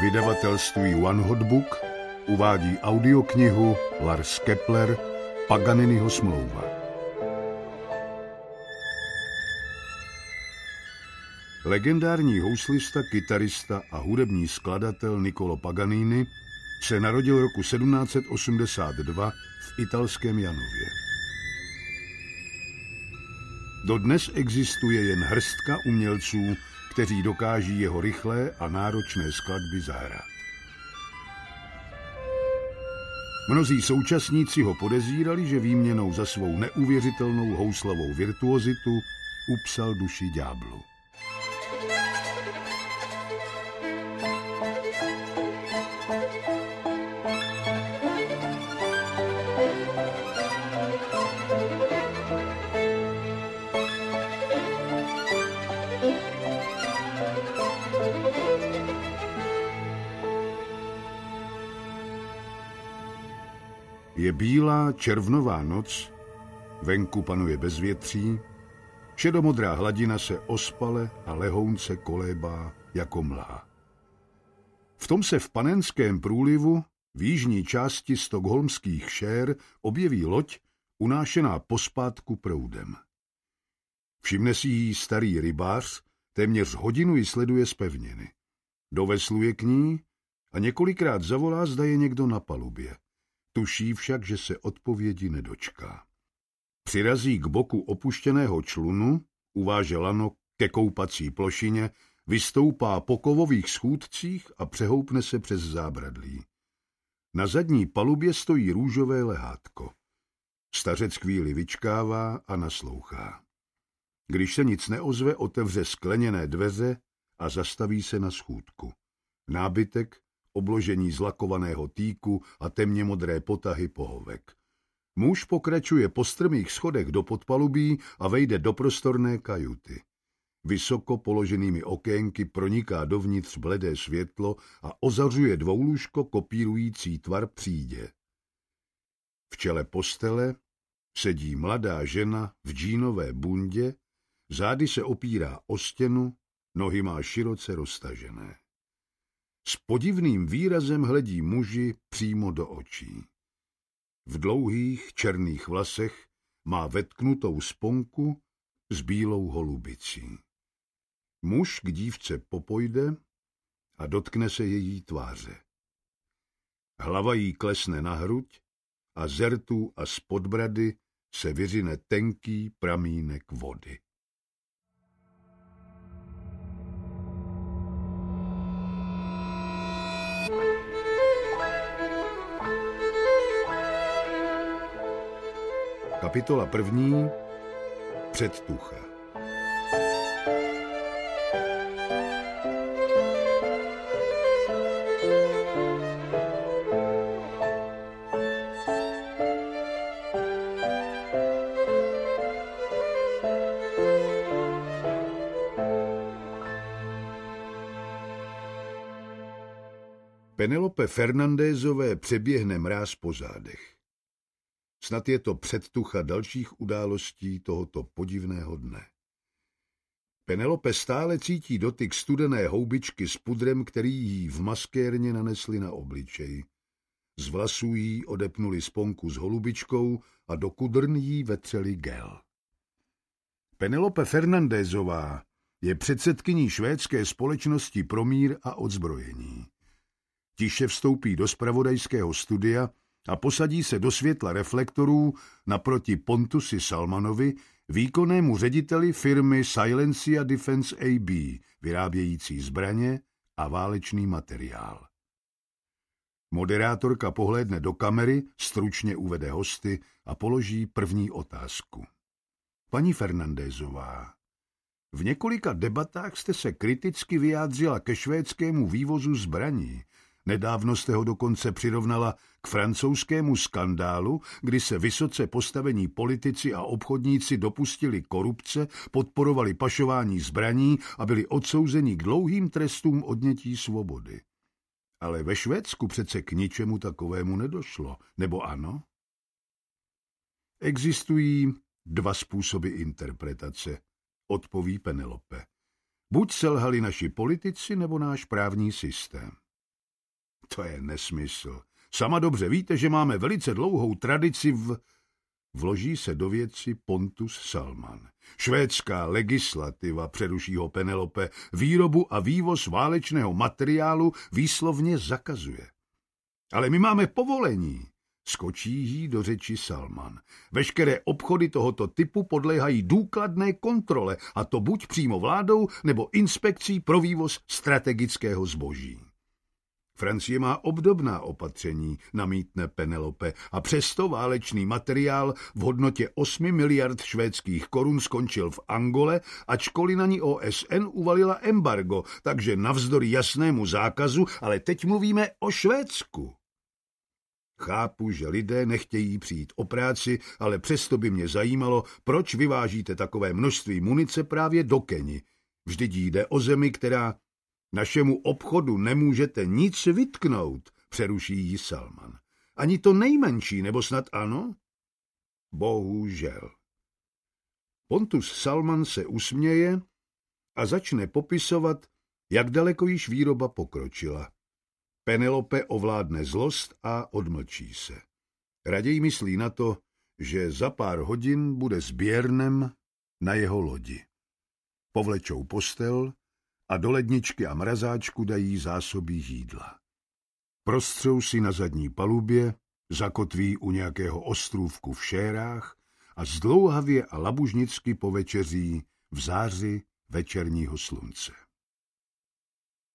Vydavatelství One Hot Book uvádí audioknihu Lars Kepler Paganiniho smlouva. Legendární houslista, kytarista a hudební skladatel Niccolò Paganini se narodil roku 1782 v italském Janově. Dodnes existuje jen hrstka umělců, kteří dokáží jeho rychlé a náročné skladby zahrát. Mnozí současníci ho podezírali, že výměnou za svou neuvěřitelnou houslovou virtuozitu upsal duši ďáblu. Je bílá červnová noc, venku panuje bezvětří, šedomodrá hladina se ospale a lehounce kolébá jako mlha. V tom se v Panenském průlivu v jižní části stockholmských šér objeví loď unášená pospátku proudem. Všimne si jí starý rybář, téměř hodinu ji sleduje z pevniny. Dovesluje k ní a několikrát zavolá, zda je někdo na palubě. Tuší však, že se odpovědi nedočká. Přirazí k boku opuštěného člunu, uváže lano ke koupací plošině, vystoupá po kovových schůdcích a přehoupne se přes zábradlí. Na zadní palubě stojí růžové lehátko. Stařec chvíli vyčkává a naslouchá. Když se nic neozve, otevře skleněné dveře a zastaví se na schůdku. Nábytek, obložení z lakovaného týku a temně modré potahy pohovek. Muž pokračuje po strmých schodech do podpalubí a vejde do prostorné kajuty. Vysoko položenými okénky proniká dovnitř bledé světlo a ozařuje dvoulůžko kopírující tvar přídě. V čele postele sedí mladá žena v džínové bundě, zády se opírá o stěnu, nohy má široce roztažené. S podivným výrazem hledí muži přímo do očí. V dlouhých černých vlasech má vetknutou sponku s bílou holubicí. Muž k dívce popojde a dotkne se její tváře. Hlava jí klesne na hruď a z rtů a z podbrady se vyřine tenký pramínek vody. Kapitola 1. Předtucha. Penelope Fernandézové přeběhne mráz po zádech. Snad je to předtucha dalších událostí tohoto podivného dne. Penelope stále cítí dotyk studené houbičky s pudrem, který jí v maskérně nanesli na obličej. Z vlasů jí odepnuli sponku s holubičkou a do kudrn jí vetřeli gel. Penelope Fernandézová je předsedkyní švédské společnosti pro mír a odzbrojení. Tiše vstoupí do zpravodajského studia a posadí se do světla reflektorů naproti Pontusi Salmanovi, výkonnému řediteli firmy Silencia Defense AB, vyrábějící zbraně a válečný materiál. Moderátorka pohlédne do kamery, stručně uvede hosty a položí první otázku. Paní Fernandézová, v několika debatách jste se kriticky vyjádřila ke švédskému vývozu zbraní. Nedávno jste ho dokonce přirovnala k francouzskému skandálu, kdy se vysoce postavení politici a obchodníci dopustili korupce, podporovali pašování zbraní a byli odsouzeni k dlouhým trestům odnětí svobody. Ale ve Švédsku přece k ničemu takovému nedošlo, nebo ano? Existují dva způsoby interpretace, odpoví Penelope. Buď selhali naši politici, nebo náš právní systém. To je nesmysl. Sama dobře víte, že máme velice dlouhou tradici Vloží se do věci Pontus Salman. Švédská legislativa, přeruší ho Penelope, výrobu a vývoz válečného materiálu výslovně zakazuje. Ale my máme povolení. Skočí jí do řeči Salman. Veškeré obchody tohoto typu podléhají důkladné kontrole, a to buď přímo vládou, nebo inspekcí pro vývoz strategického zboží. Francie má obdobná opatření, namítne Penelope, a přesto válečný materiál v hodnotě 8 miliard švédských korun skončil v Angole, ačkoliv na ní OSN uvalila embargo, takže navzdory jasnému zákazu, ale teď mluvíme o Švédsku. Chápu, že lidé nechtějí přijít o práci, ale přesto by mě zajímalo, proč vyvážíte takové množství munice právě do Keni. Vždyť jde o zemi, která... Našemu obchodu nemůžete nic vytknout, přeruší jí Salman. Ani to nejmenší, nebo snad ano? Bohužel. Pontus Salman se usměje a začne popisovat, jak daleko již výroba pokročila. Penelope ovládne zlost a odmlčí se. Raději myslí na to, že za pár hodin bude s Björnem na jeho lodi. Povlečou postel a do ledničky a mrazáčku dají zásoby jídla. Prostřou si na zadní palubě, zakotví u nějakého ostrůvku v šérách a zdlouhavě a labužnicky povečeří v záři večerního slunce.